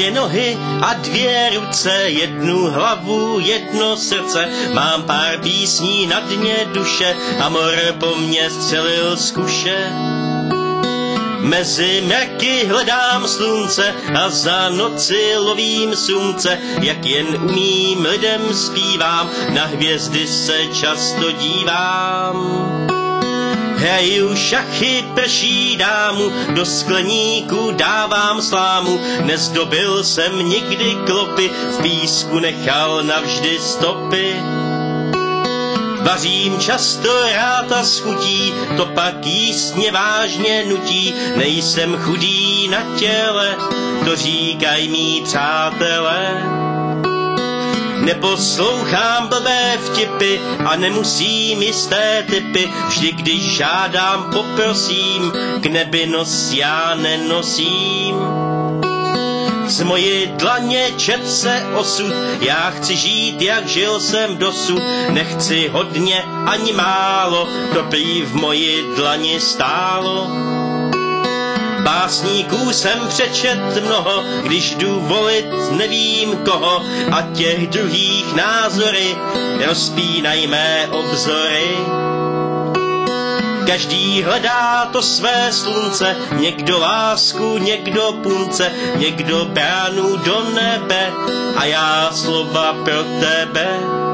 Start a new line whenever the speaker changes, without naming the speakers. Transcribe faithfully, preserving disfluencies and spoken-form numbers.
Dvě nohy a dvě ruce, jednu hlavu, jedno srdce, mám pár písní na dně duše a mor po mně střelil z kuše. Mezi mraky hledám slunce a za noci lovím slunce, jak jen umím lidem zpívám, na hvězdy se často dívám. Hraju šachy, prší dámu, do skleníku dávám slámu, nezdobil jsem nikdy klopy, v písku nechal navždy stopy. Vařím často rád a s chutí, to pak jíst mě vážně nutí, nejsem chudý na těle, to říkají mí přátelé. Neposlouchám blbé vtipy a nemusím jisté typy, vždy když žádám poprosím, k nebi nos já nenosím. Z mojí dlaně čet se osud, já chci žít, jak žil jsem dosud, nechci hodně ani málo, to prý v mojí dlani stálo. Básníků jsem přečet mnoho, když jdu volit nevím koho, a těch druhých názory rozpínají mé obzory. Každý hledá to své slunce, někdo lásku, někdo punce, někdo bránu do nebe a já slova pro tebe.